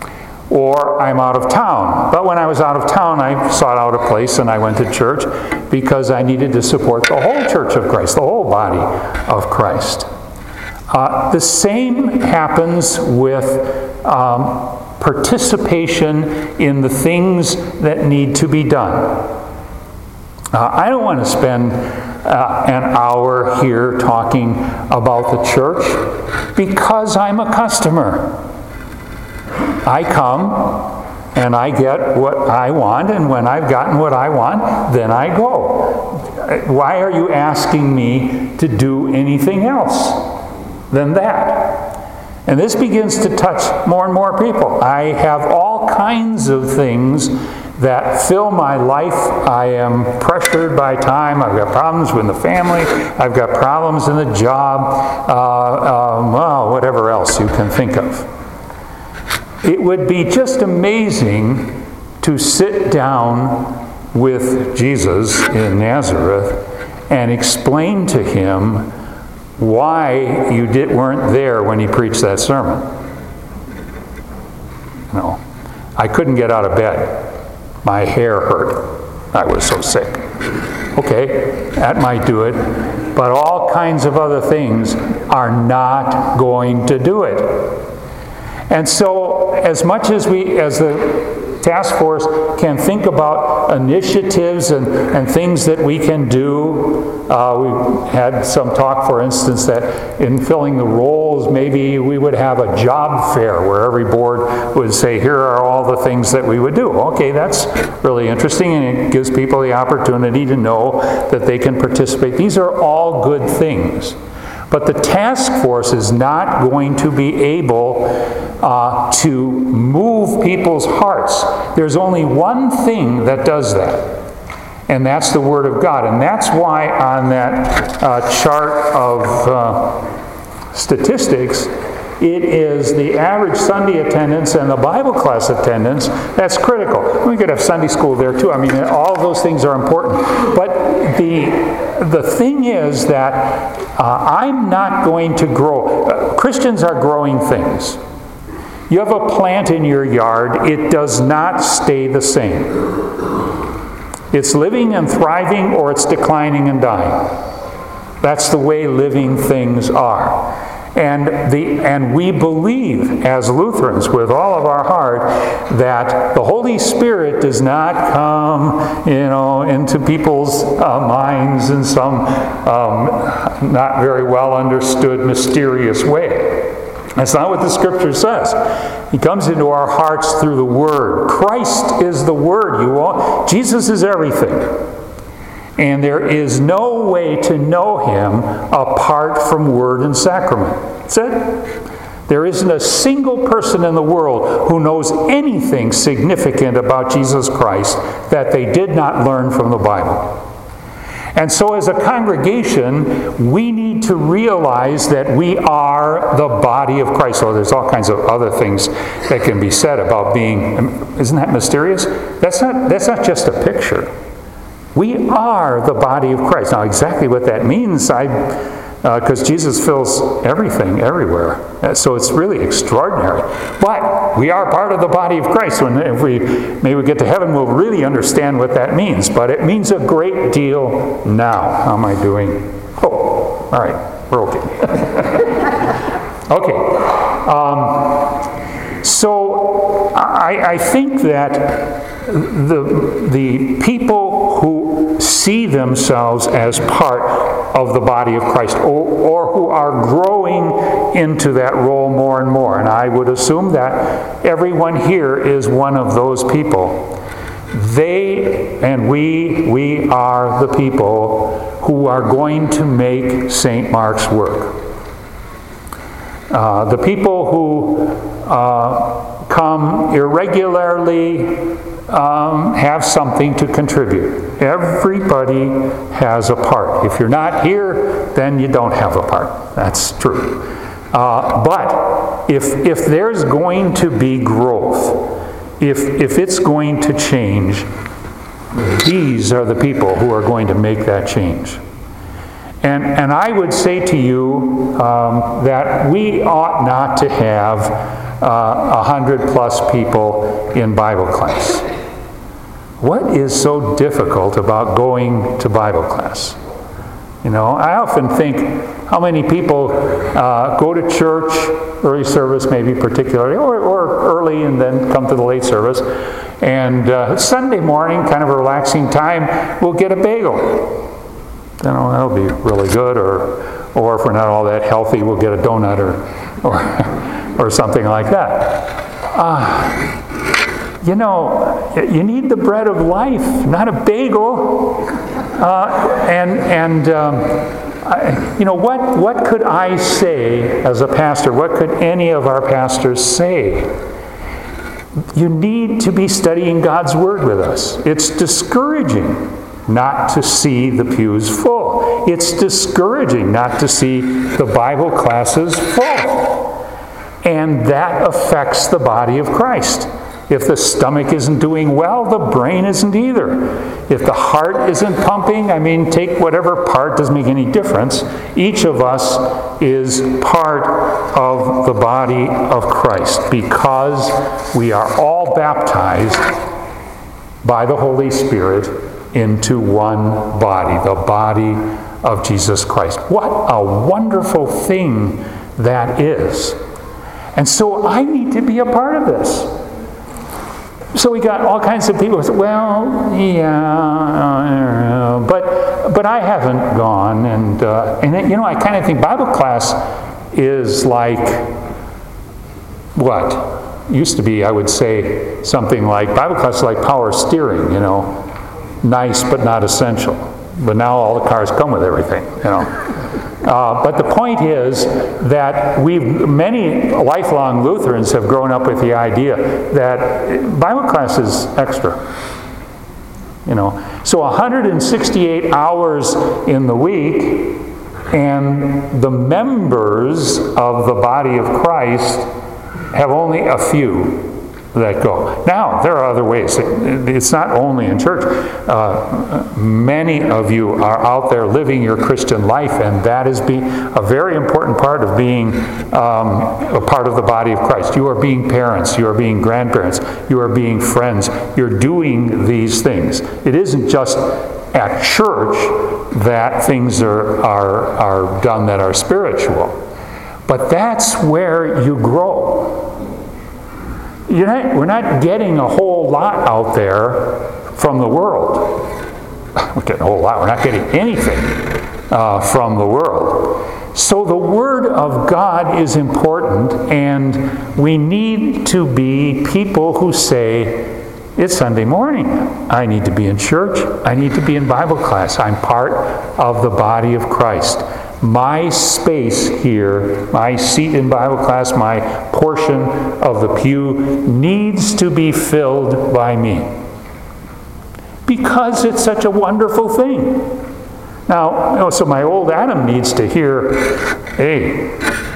or I'm out of town. But when I was out of town, I sought out a place and I went to church because I needed to support the whole church of Christ, the whole body of Christ. Uh, the same happens with um, participation in the things that need to be done. Uh, I don't want to spend uh, an hour here talking about the church because I'm a customer. I come and I get what I want, and when I've gotten what I want, then I go. Why are you asking me to do anything else than that? And this begins to touch more and more people. I have all kinds of things that fill my life. I am pressured by time. I've got problems with the family. I've got problems in the job. Uh, um, well, whatever else you can think of. It would be just amazing to sit down with Jesus in Nazareth and explain to him why you did, weren't there when he preached that sermon. No, I couldn't get out of bed. My hair hurt. I was so sick. Okay, that might do it. But all kinds of other things are not going to do it. And so, as much as we, as the task force, can think about initiatives and, and things that we can do, uh, we had some talk, for instance, that in filling the roles, maybe we would have a job fair where every board would say, here are all the things that we would do. Okay, that's really interesting, and it gives people the opportunity to know that they can participate. These are all good things. But the task force is not going to be able uh, to move people's hearts. There's only one thing that does that, and that's the Word of God. And that's why on that uh, chart of uh, statistics, it is the average Sunday attendance and the Bible class attendance that's critical. We could have Sunday school there too. I mean, all of those things are important. But the the thing is that uh, I'm not going to grow. Uh, Christians are growing things. You have a plant in your yard, it does not stay the same. It's living and thriving, or it's declining and dying. That's the way living things are. And the and we believe as Lutherans with all of our heart that the Holy Spirit does not come, you know, into people's uh, minds in some um, not very well understood mysterious way. That's not what the Scripture says. He comes into our hearts through the Word. Christ is the Word. You all, Jesus is everything. And there is no way to know Him apart from Word and Sacrament. That's it. There isn't a single person in the world who knows anything significant about Jesus Christ that they did not learn from the Bible. And so as a congregation, we need to realize that we are the body of Christ. So there's all kinds of other things that can be said about being, isn't that mysterious? That's not, that's not just a picture. We are the body of Christ. Now, exactly what that means, I, because uh, Jesus fills everything, everywhere. So it's really extraordinary. But we are part of the body of Christ. When if we maybe we get to heaven, we'll really understand what that means. But it means a great deal now. How am I doing? Oh, all right, we're okay. Okay. Um, so I, I think that the the people who see themselves as part of the body of Christ, or, or who are growing into that role more and more, and I would assume that everyone here is one of those people. They and we, we are the people who are going to make Saint Mark's work. Uh, the people who uh, come irregularly um, have something to contribute. Everybody has a part. If you're not here, then you don't have a part. That's true. Uh, but if if there's going to be growth, if if it's going to change, these are the people who are going to make that change. And and I would say to you um, that we ought not to have uh, one hundred plus people in Bible class. What is so difficult about going to Bible class? You know, I often think how many people uh, go to church, early service maybe particularly, or, or early and then come to the late service, and uh, Sunday morning, kind of a relaxing time, we'll get a bagel. You know, that'll be really good, or or if we're not all that healthy, we'll get a donut or or, or something like that. Uh, you know, you need the bread of life, not a bagel. Uh, and and um, I, you know, what what could I say as a pastor? What could any of our pastors say? You need to be studying God's Word with us. It's discouraging not to see the pews full. It's discouraging not to see the Bible classes full. And that affects the body of Christ. If the stomach isn't doing well, the brain isn't either. If the heart isn't pumping, I mean, take whatever part, doesn't make any difference. Each of us is part of the body of Christ because we are all baptized by the Holy Spirit into one body, the body of Jesus Christ. What a wonderful thing that is. And so I need to be a part of this. So we got all kinds of people who say, well, yeah, but but I haven't gone. And, uh, and you know, I kind of think Bible class is like, what? Used to be, I would say, something like, Bible class is like power steering, you know. Nice, but not essential. But now all the cars come with everything, you know. Uh, but the point is that we, many lifelong Lutherans have grown up with the idea that Bible class is extra. You know, so one hundred sixty-eight hours in the week, and the members of the body of Christ have only a few that go. Now, there are other ways. It's not only in church. Uh, many of you are out there living your Christian life, and that is being a very important part of being um, a part of the body of Christ. You are being parents. You are being grandparents. You are being friends. You're doing these things. It isn't just at church that things are, are, are done that are spiritual. But that's where you grow. You're not, we're not getting a whole lot out there from the world. We're getting a whole lot. We're not getting anything uh, from the world. So the Word of God is important, and we need to be people who say, it's Sunday morning. I need to be in church. I need to be in Bible class. I'm part of the body of Christ. My space here, my seat in Bible class, my portion of the pew needs to be filled by me. Because it's such a wonderful thing. Now, you know, so my old Adam needs to hear, hey,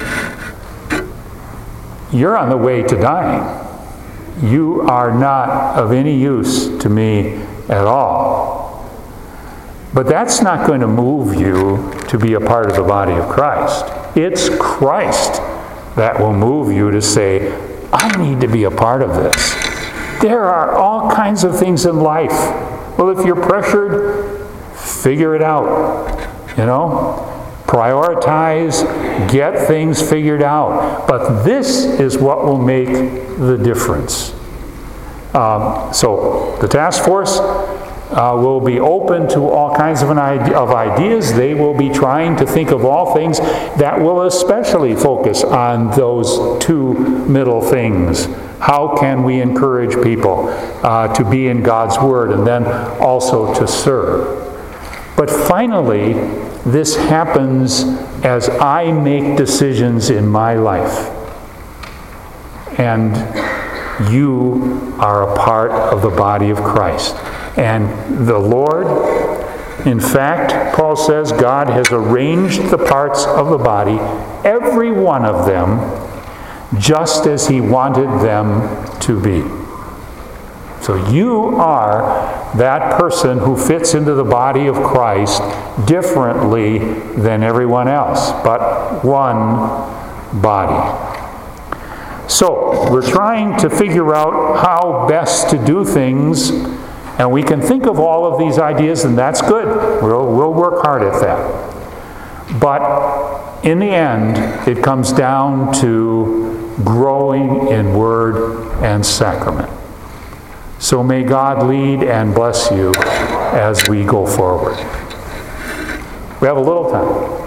you're on the way to dying. You are not of any use to me at all. But that's not going to move you to be a part of the body of Christ. It's Christ that will move you to say, I need to be a part of this. There are all kinds of things in life. Well, if you're pressured, figure it out. You know? Prioritize, get things figured out. But this is what will make the difference. Um, so, the task force Uh, will be open to all kinds of, an idea, of ideas. They will be trying to think of all things that will especially focus on those two middle things. How can we encourage people uh, to be in God's Word and then also to serve? But finally, this happens as I make decisions in my life. And you are a part of the body of Christ. And the Lord, in fact, Paul says, God has arranged the parts of the body, every one of them, just as He wanted them to be. So you are that person who fits into the body of Christ differently than everyone else, but one body. So, we're trying to figure out how best to do things, and we can think of all of these ideas, and that's good. We'll, we'll work hard at that. But in the end, it comes down to growing in word and sacrament. So may God lead and bless you as we go forward. We have a little time.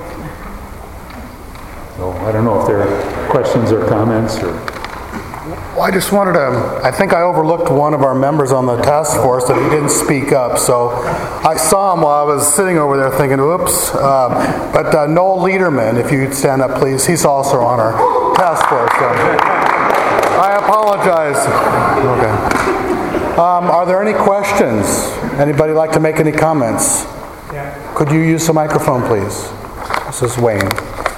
So I don't know if there are questions or comments or...
Well, I just wanted to, I think I overlooked one of our members on the task force that he didn't speak up, so I saw him while I was sitting over there thinking, oops. Uh, but uh, Noel Lederman, if you'd stand up, please. He's also on our task force. So. I apologize. Okay. Um, are there any questions? Anybody like to make any comments? Yeah. Could you use the microphone, please? This is Wayne.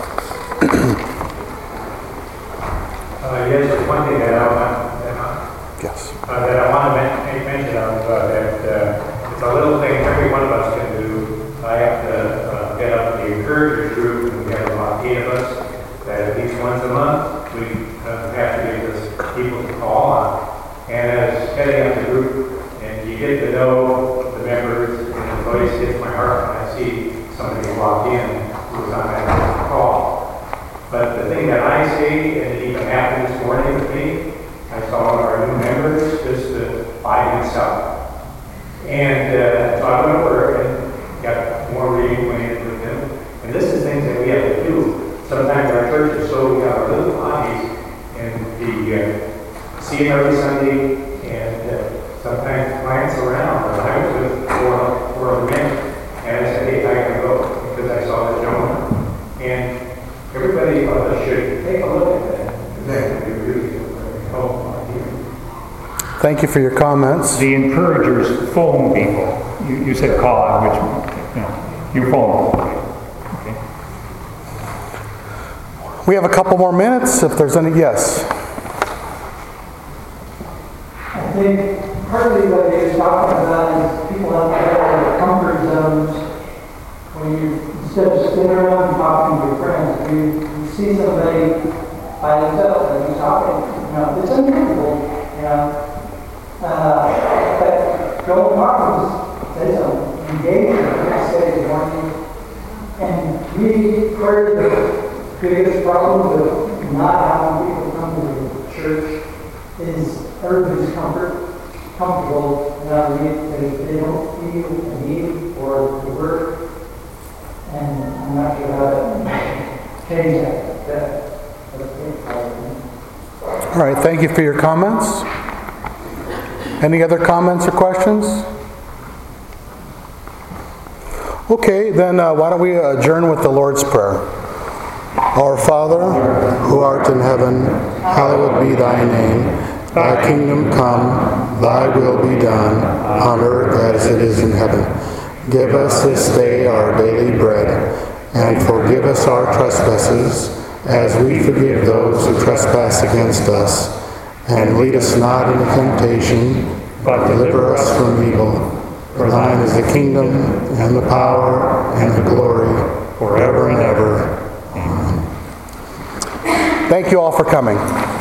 Uh, yes, there's one thing that I want, that I,
yes.
uh, that I want to men- make mention of, uh, that uh, it's a little thing every one of us can do. I have to uh, get up the encouragers group, and we have about eight of us, that at least once a month, we uh, have to give this people to call on. And as heading up the group, and you get to know the members, and it always hits my heart when I see somebody walk in who's on that call. But the thing that I see, and it even happened this morning with me, I saw one of our new members just uh, by himself. And uh, so I went over and got more reacquainted with him. And this is things that we have to do. Sometimes our church is so, we have our little bodies, and we uh, see him every Sunday, and uh, sometimes clients around. And I was with four, four other men, and I said, hey, I gotta go, because I saw this gentleman. And everybody uh, should take a look at that. That would be really helpful.
Thank you for your comments.
The encouragers phone people. You, you said call on, which, you know, you phone them. Okay.
We have a couple more minutes if there's any. Yes.
I think partly what you're talking about is people have to get out of their comfort zones. When you, instead of sitting around and talking to your friends, you, you see somebody by themselves and you're talking, you know, it's unusual, you know. Uh, but Joel Martins says something, engage in the next day morning. And we heard the biggest problem with not having people come to the church is everybody's comfort, comfortable, you know, they, they don't feel a need for the work. And I'm not sure how to change that. that
All right, thank you for your comments. Any other comments or questions? Okay, then uh, why don't we adjourn with the Lord's Prayer. Our Father, who art in heaven, hallowed be thy name. Thy kingdom come, thy will be done, on earth as it is in heaven. Give us this day our daily bread, and forgive us our trespasses, as we forgive those who trespass against us. And lead us not into temptation, but deliver us from evil. For thine is the kingdom, and the power, and the glory, forever and ever. Amen. Thank you all for coming.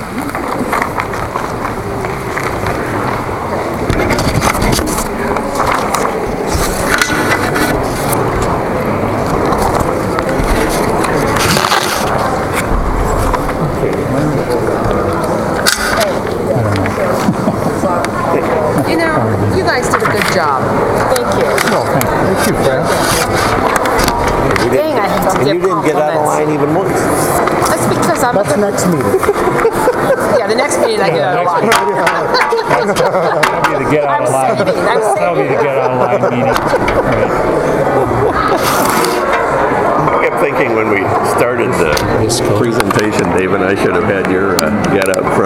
You know, you guys did a good job. Thank you.
No, thank you. Thank you, Fran.
Dang, I have to
And
give
you didn't get out of
compliments.
line even once.
That's because I'm
That's
a good...
next meeting.
Yeah, the next meeting I get out of line.
That'll be the get out of
I'm
line.
saving, I'm
That'll be
saving.
the get out of line meeting. Right.
I kept thinking when we started the presentation, Dave and I should have had your uh, get up front.